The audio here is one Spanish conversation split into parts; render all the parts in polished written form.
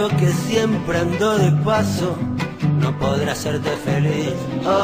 yo que siempre ando de paso, no podrá hacerte feliz.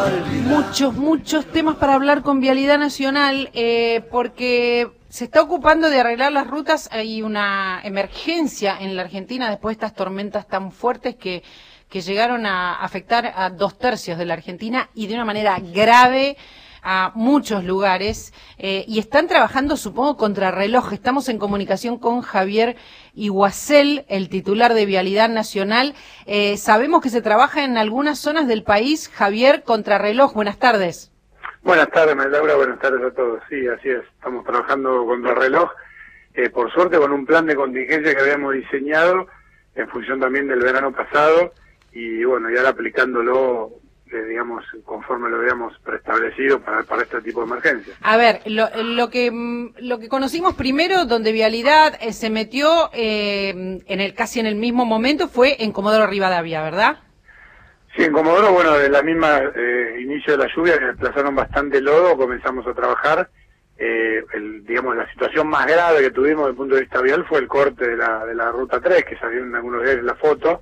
Muchos temas para hablar con Vialidad Nacional, porque se está ocupando de arreglar las rutas. Hay una emergencia en la Argentina después de estas tormentas tan fuertes que llegaron a afectar a 2/3 de la Argentina y de una manera grave a muchos lugares, y están trabajando, supongo, contrarreloj. Estamos en comunicación con Javier Iguacel, el titular de Vialidad Nacional. Sabemos que se trabaja en algunas zonas del país. Javier, contrarreloj, buenas tardes. Buenas tardes, Laura, buenas tardes a todos. Sí, así es, estamos trabajando contrarreloj, por suerte con un plan de contingencia que habíamos diseñado en función también del verano pasado, y bueno, ya aplicándolo, digamos, conforme lo habíamos preestablecido para este tipo de emergencia. A ver, lo que conocimos primero, donde Vialidad se metió casi en el mismo momento, fue en Comodoro Rivadavia, ¿verdad? Sí, en Comodoro, bueno, de la misma inicio de la lluvia, que desplazaron bastante lodo, comenzamos a trabajar. Digamos, la situación más grave que tuvimos desde el punto de vista vial fue el corte de la Ruta 3, que salió en algunos días en la foto,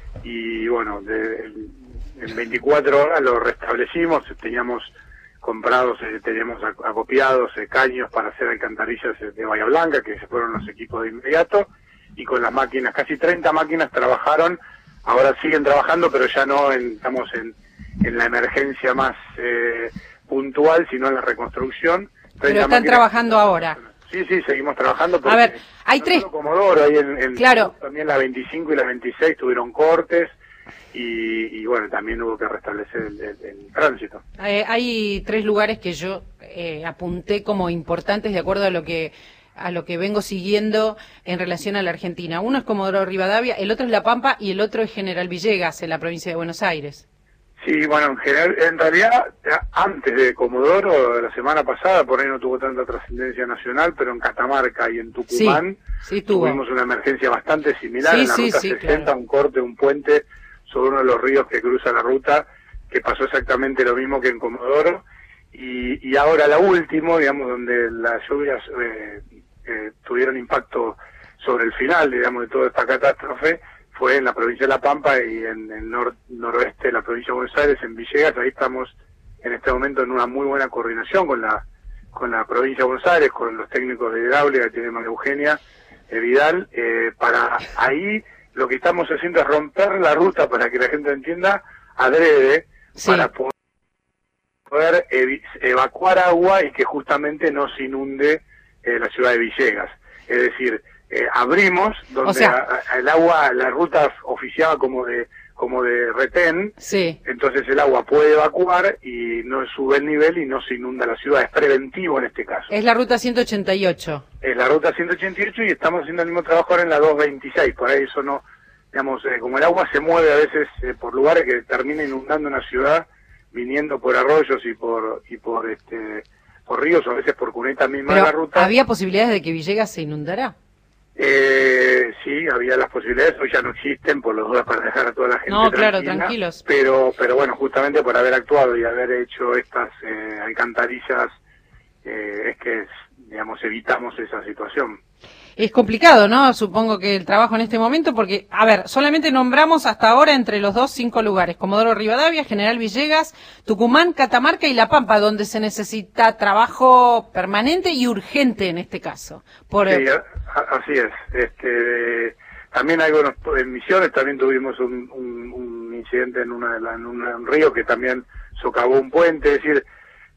y bueno, en 24 horas lo restablecimos. Teníamos comprados, teníamos acopiados caños para hacer alcantarillas de Bahía Blanca, que se fueron los equipos de inmediato, y con las máquinas, casi 30 máquinas trabajaron. Ahora siguen trabajando, pero ya no estamos en la emergencia más puntual, sino en la reconstrucción. Pero están trabajando ahora. Sí, seguimos trabajando. A ver, hay tres. Comodoro, ahí claro. También la 25 y la 26 tuvieron cortes, y bueno, también hubo que restablecer el tránsito. Hay 3 lugares que yo apunté como importantes de acuerdo a lo que vengo siguiendo en relación a la Argentina. Uno es Comodoro Rivadavia, el otro es La Pampa y el otro es General Villegas, en la provincia de Buenos Aires. Sí, bueno, en realidad, antes de Comodoro, la semana pasada, por ahí no tuvo tanta trascendencia nacional, pero en Catamarca y en Tucumán sí tuvimos una emergencia bastante similar, en la Ruta 60, claro. Un corte, un puente sobre uno de los ríos que cruza la ruta, que pasó exactamente lo mismo que en Comodoro, y ahora la última, digamos, donde las lluvias tuvieron impacto sobre el final, digamos, de toda esta catástrofe, fue en la provincia de La Pampa y en el noroeste de la provincia de Buenos Aires, en Villegas. Ahí estamos en este momento en una muy buena coordinación con la provincia de Buenos Aires, con los técnicos de hidráulica que tiene María Eugenia Vidal. Para ahí lo que estamos haciendo es romper la ruta, para que la gente entienda, adrede, para poder evacuar agua y que justamente no se inunde la ciudad de Villegas. Es decir, abrimos donde el agua, la ruta oficiaba como de retén, entonces el agua puede evacuar y no sube el nivel y no se inunda la ciudad. Es preventivo en este caso. Es la ruta 188. Es la ruta 188, y estamos haciendo el mismo trabajo ahora en la 226. Por ahí eso no, digamos, como el agua se mueve a veces por lugares que termina inundando una ciudad, viniendo por arroyos y por ríos, o a veces por cunetas mismas de la ruta. ¿Había posibilidades de que Villegas se inundara? Sí, había las posibilidades. Hoy ya no existen, por los dudas, para dejar a toda la gente claro, tranquilos. Pero bueno, justamente por haber actuado y haber hecho estas alcantarillas, es que, digamos, evitamos esa situación. Es complicado, ¿no? Supongo que el trabajo en este momento, porque, a ver, solamente nombramos hasta ahora entre los 5 lugares: Comodoro Rivadavia, General Villegas, Tucumán, Catamarca y La Pampa, donde se necesita trabajo permanente y urgente en este caso. Sí, así es. También hay, bueno, en Misiones también tuvimos un incidente en un río que también socavó un puente. Es decir,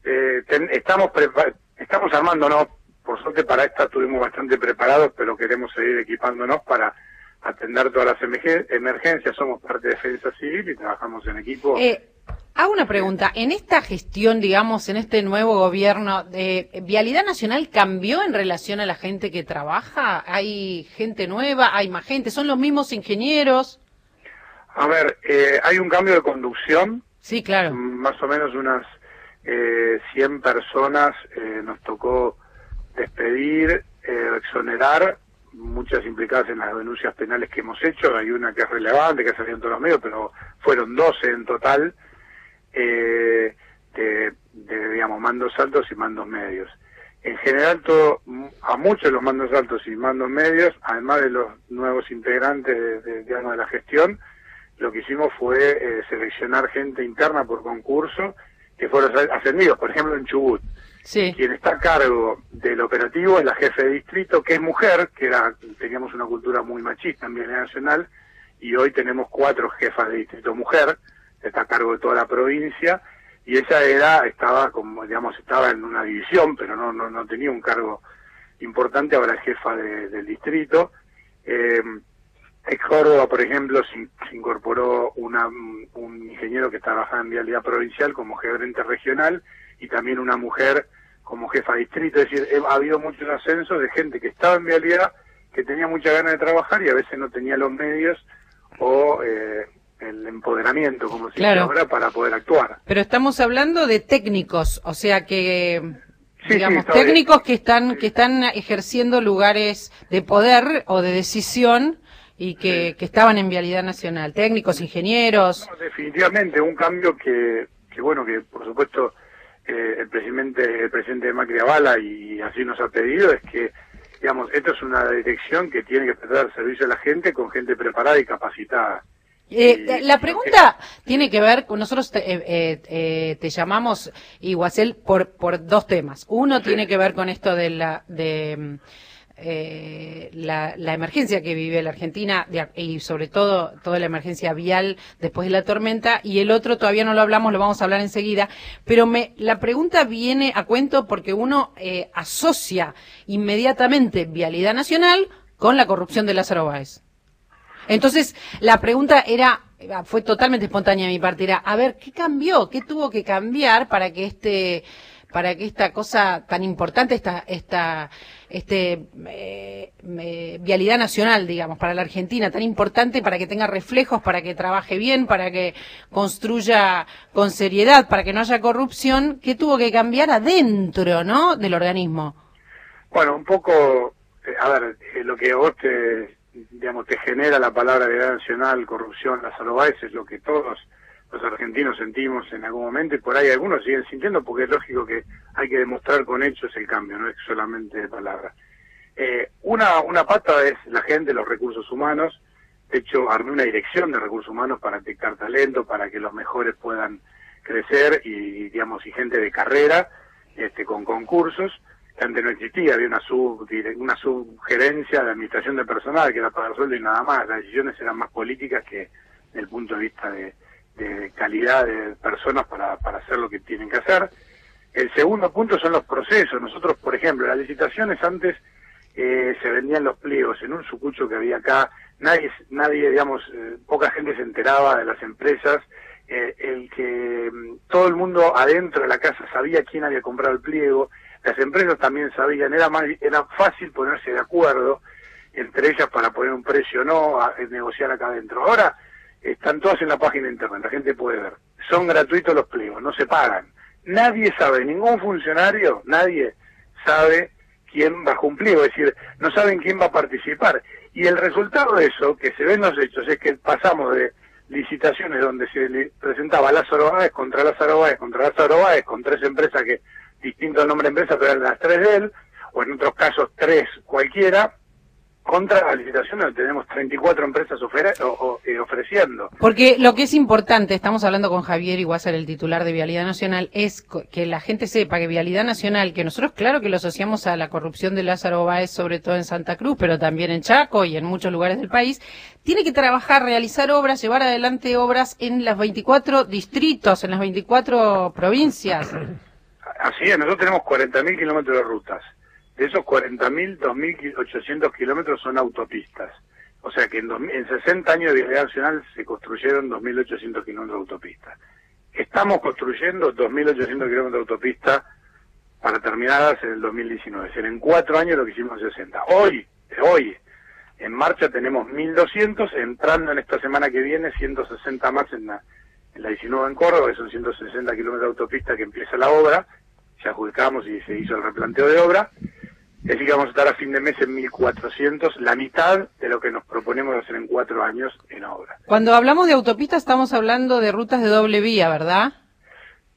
estamos armándonos. Por suerte para esta estuvimos bastante preparados, pero queremos seguir equipándonos para atender todas las emergencias. Somos parte de Defensa Civil y trabajamos en equipo. Hago una pregunta. En esta gestión, digamos, en este nuevo gobierno, ¿Vialidad Nacional cambió en relación a la gente que trabaja? ¿Hay gente nueva? ¿Hay más gente? ¿Son los mismos ingenieros? A ver, hay un cambio de conducción. Sí, claro. Más o menos unas 100 personas nos tocó despedir, exonerar, muchas implicadas en las denuncias penales que hemos hecho. Hay una que es relevante, que salió en todos los medios, pero fueron 12 en total, digamos, mandos altos y mandos medios. En general, a muchos de los mandos altos y mandos medios, además de los nuevos integrantes de la gestión, lo que hicimos fue seleccionar gente interna por concurso que fueron ascendidos. Por ejemplo, en Chubut, sí. Quien está a cargo del operativo es la jefe de distrito, que es mujer, teníamos una cultura muy machista en Vialidad Nacional, y hoy tenemos 4 jefas de distrito mujer, está a cargo de toda la provincia, y ella estaba en una división, pero no tenía un cargo importante, ahora es jefa del distrito. En Córdoba, por ejemplo, se incorporó un ingeniero que trabajaba en vialidad provincial como gerente regional, y también una mujer como jefa de distrito. Es decir, ha habido muchos ascensos de gente que estaba en vialidad, que tenía mucha ganas de trabajar y a veces no tenía los medios o el empoderamiento, como se dice ahora, para poder actuar. Pero estamos hablando de técnicos, o sea que, sí, digamos, técnicos que están ejerciendo lugares de poder o de decisión y que estaban en Vialidad Nacional, técnicos, ingenieros. No, definitivamente, un cambio que por supuesto el presidente Macri avala y así nos ha pedido, es que, digamos, esto es una dirección que tiene que prestar servicio a la gente con gente preparada y capacitada. La pregunta tiene que ver con nosotros te llamamos, Iguacel, por 2 temas. Uno tiene que ver con esto de la emergencia que vive la Argentina y sobre todo toda la emergencia vial después de la tormenta, y el otro todavía no lo hablamos, lo vamos a hablar enseguida, pero la pregunta viene a cuento porque uno asocia inmediatamente Vialidad Nacional con la corrupción de Lázaro Báez. Entonces, la pregunta fue totalmente espontánea de mi parte, era, a ver, ¿qué cambió? ¿Qué tuvo que cambiar para que esta cosa tan importante, Vialidad Nacional, digamos, para la Argentina, tan importante, para que tenga reflejos, para que trabaje bien, para que construya con seriedad, para que no haya corrupción, ¿qué tuvo que cambiar adentro, ¿no?, del organismo? Bueno, un poco, lo que a vos te genera la palabra Vialidad Nacional, corrupción, Lázaro Báez, es lo que todos los argentinos sentimos en algún momento, y por ahí algunos siguen sintiendo, porque es lógico que hay que demostrar con hechos el cambio, no es solamente de palabras. Una pata es la gente, los recursos humanos. De hecho, armé una dirección de recursos humanos para detectar talento, para que los mejores puedan crecer, y gente de carrera, con concursos, que antes no existía. Había una subgerencia de administración de personal que era pagar sueldo y nada más. Las decisiones eran más políticas que desde el punto de vista de calidad de personas para hacer lo que tienen que hacer. El segundo punto son los procesos. Nosotros, por ejemplo, las licitaciones antes se vendían los pliegos en un sucucho que había acá. Nadie, poca gente se enteraba de las empresas. Todo el mundo adentro de la casa sabía quién había comprado el pliego. Las empresas también sabían. Era fácil ponerse de acuerdo entre ellas para poner un precio o no, negociar acá adentro. Ahora están todas en la página de internet, la gente puede ver. Son gratuitos los pliegos, no se pagan. Nadie sabe, ningún funcionario, nadie sabe quién bajó un pliego, es decir, no saben quién va a participar. Y el resultado de eso, que se ven los hechos, es que pasamos de licitaciones donde se presentaba Lázaro Báez contra Lázaro Báez, con 3 empresas que, distinto al nombre de empresa, pero eran las 3 de él, o en otros casos 3 cualquiera, contra la licitación donde tenemos 34 empresas ofreciendo. Porque lo que es importante, estamos hablando con Javier Iguazar, el titular de Vialidad Nacional, es que la gente sepa que Vialidad Nacional, que nosotros claro que lo asociamos a la corrupción de Lázaro Báez, sobre todo en Santa Cruz, pero también en Chaco y en muchos lugares del país, tiene que trabajar, realizar obras, llevar adelante obras en los 24 distritos, en las 24 provincias. Así es, nosotros tenemos 40.000 kilómetros de rutas. De esos 40.000, 2.800 kilómetros son autopistas. O sea que en 60 años de Vialidad Nacional se construyeron 2.800 kilómetros de autopistas. Estamos construyendo 2.800 kilómetros de autopista para terminadas en el 2019. Es decir, en 4 años lo que hicimos en 60. Hoy, en marcha tenemos 1.200, entrando en esta semana que viene 160 más en la 19 en Córdoba, que son 160 kilómetros de autopista que empieza la obra. Ya adjudicamos y se hizo el replanteo de obra. Es decir, que vamos a estar a fin de mes en 1.400, la mitad de lo que nos proponemos hacer en 4 años en obra. Cuando hablamos de autopistas estamos hablando de rutas de doble vía, ¿verdad?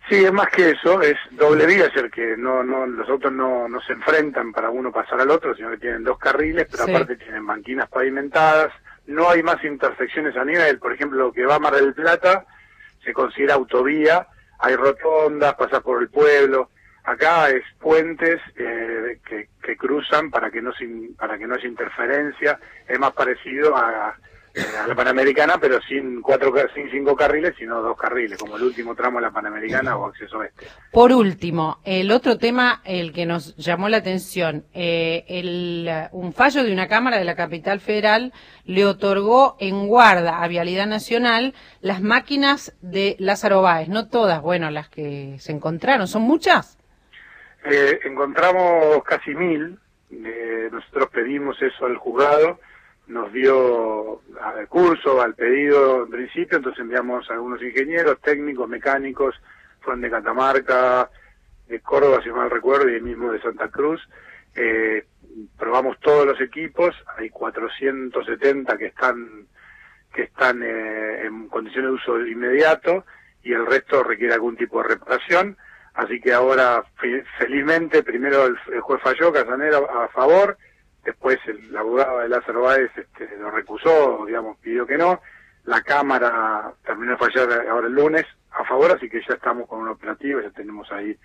Sí, es más que eso, es doble vía, es decir, que los autos no se enfrentan para uno pasar al otro, sino que tienen dos carriles, pero aparte tienen banquinas pavimentadas, no hay más intersecciones a nivel, por ejemplo, lo que va a Mar del Plata se considera autovía, hay rotondas, pasa por el pueblo, acá es puentes que cruzan para que no haya interferencia, es más parecido a la Panamericana, pero sin 5 carriles, sino 2 carriles, como el último tramo de la Panamericana o acceso este. Por último, el otro tema, el que nos llamó la atención, un fallo de una Cámara de la Capital Federal le otorgó en guarda a Vialidad Nacional las máquinas de Lázaro Báez, no todas, bueno, las que se encontraron, ¿son muchas? Encontramos casi 1000, nosotros pedimos eso al juzgado, nos dio al curso, al pedido en principio, entonces enviamos a algunos ingenieros, técnicos, mecánicos, fueron de Catamarca, de Córdoba, si mal recuerdo, y mismo de Santa Cruz. Probamos todos los equipos, hay 470 que están en condiciones de uso inmediato, y el resto requiere algún tipo de reparación, así que ahora, felizmente, primero el juez falló, Casanera, a favor. Después el abogado de Lázaro Báez lo recusó, digamos, pidió que no. La Cámara terminó de fallar ahora el lunes a favor, así que ya estamos con un operativo, ya tenemos ahí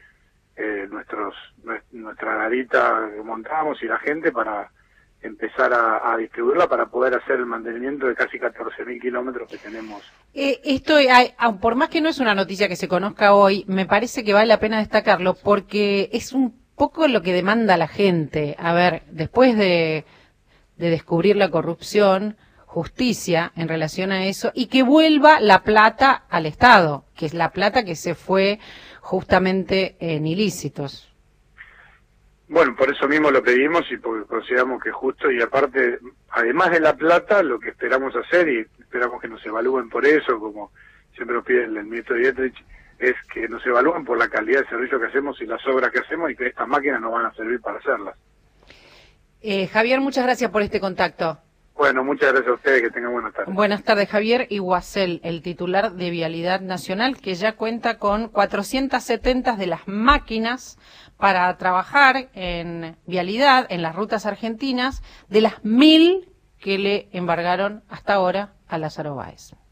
nuestra garita que montamos y la gente para empezar a distribuirla para poder hacer el mantenimiento de casi 14.000 kilómetros que tenemos. Por más que no es una noticia que se conozca hoy, me parece que vale la pena destacarlo porque es un poco lo que demanda la gente. A ver, después de descubrir la corrupción, justicia en relación a eso, y que vuelva la plata al Estado, que es la plata que se fue justamente en ilícitos. Bueno, por eso mismo lo pedimos y porque consideramos que es justo, y aparte, además de la plata, lo que esperamos hacer, y esperamos que nos evalúen por eso, como siempre nos pide el ministro Dietrich, es que nos evalúen por la calidad de servicio que hacemos y las obras que hacemos, y que estas máquinas nos van a servir para hacerlas. Javier, muchas gracias por este contacto. Bueno, muchas gracias a ustedes, que tengan buenas tardes. Buenas tardes, Javier Iguacel, el titular de Vialidad Nacional, que ya cuenta con 470 de las máquinas para trabajar en vialidad, en las rutas argentinas, de las 1000 que le embargaron hasta ahora a Lázaro Báez.